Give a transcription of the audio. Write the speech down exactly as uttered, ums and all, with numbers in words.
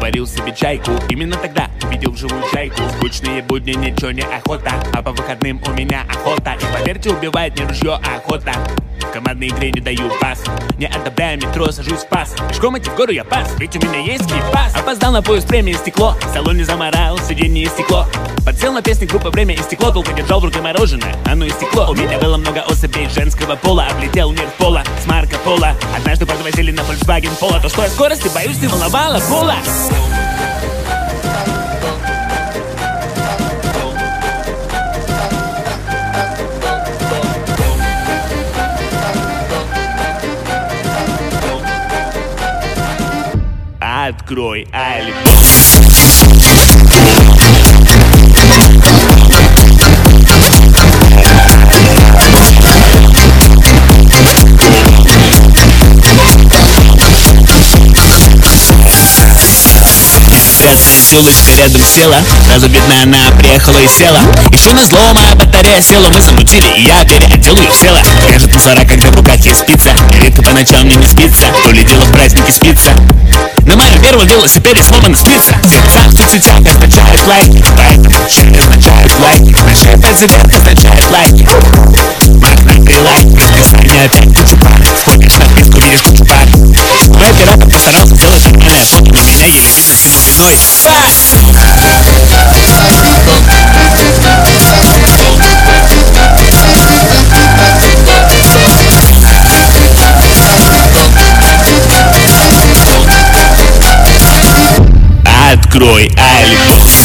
заварил себе чайку. Именно тогда увидел живую чайку. Скучные будни, ничего не охота, а по выходным у меня охота. И поверьте, убивает не ружье, а охота. В командной игре не даю пас, не отдавая метро, сажусь в пас. Пешком идти в гору я пас, ведь у меня есть скипас. Опоздал на поезд, время истекло, в салоне заморал, сиденье стекло. Подсел на песни группы «Время и стекло», долго держал в руке мороженое, оно истекло. У меня было много особей женского пола, облетел мир пола с Марко Поло. Однажды подвозили на Volkswagen Polo, то что я скорости боюсь, не волновало пола. Открой альбом. Улочка рядом села, сразу видно, она приехала и села. Еще на зло моя батарея села, мы замутили, и я переодел ее в села. Скажет мусора, когда в руках есть спица, редко по ночам мне не спится, то ли дело в празднике спится. На моем первом велосипеде сломана спица. Сердца в соцсетях означает лайк, поэтому шире означает лайк, большая подзаветка означает лайк. Мохнатый лайк, расписание опять кучу пар, входишь на вписку, видишь кучу пар. Мой оператор постарался сделать нормальное фото, но меня еле видно всему виной. Открой альбом.